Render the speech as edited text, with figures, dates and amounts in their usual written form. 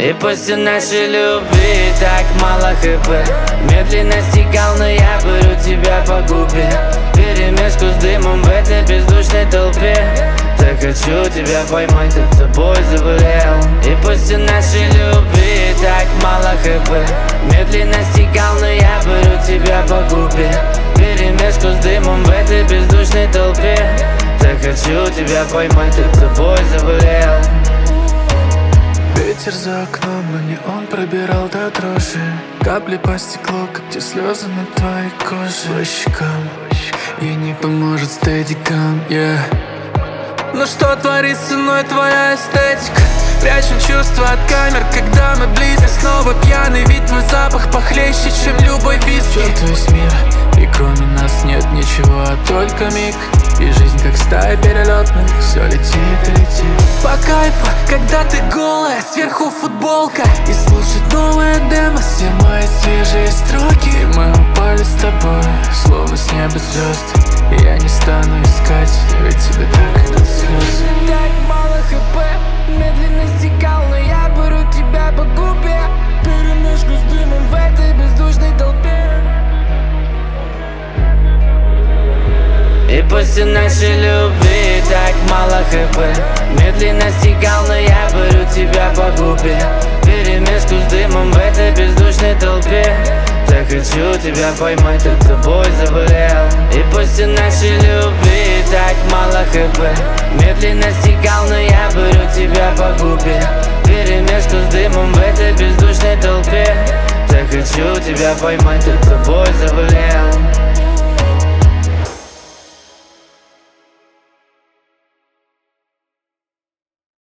И после нашей любви так мало хп. Медленно стекал, но я беру тебя по губе. Вперемешку с дымом в этой бездушной толпе. Так хочу тебя поймать, так тобой заболел. И после нашей любви так мало хп. Медленно стекал, но я беру тебя по губе. Вперемешку с дымом в этой бездушной толпе. Так хочу тебя поймать, так тобой заболел. Ветер за окном, но не он пробирал до дрожи. Капли по стеклу, как те слезы на твоей коже. По щекам, ей не поможет стедикам, Ну что творит со мной твоя эстетика? Прячем чувства от камер, когда мы близко. Снова пьяный, ведь твой запах похлеще, чем любой виски. Черт весь мир, и кроме нас нет ничего, а только миг. И жизнь как стая перелетных, все летит и летит. По кайфу, когда ты голая, сверху футболка. И слушать новое демо, все мои свежие строки. И мы упали с тобой, словно с неба звезд. И я не стану искать, ведь тебе так идут слезы. Так мало хп, медленно стекал, но я беру тебя по губе. Перемешку с дымом в этой бездушной толпе. И после нашей любви так мало хп. Медленно стекал, но я беру тебя по губе. Перемешку с дымом в этой бездушной толпе. Так хочу тебя поймать, так тобой заболел. И после нашей любви так мало хп. Медленно стекал, но я беру тебя по губе. Перемешку с дымом в этой бездушной толпе. Так хочу тебя поймать, так тобой заболел.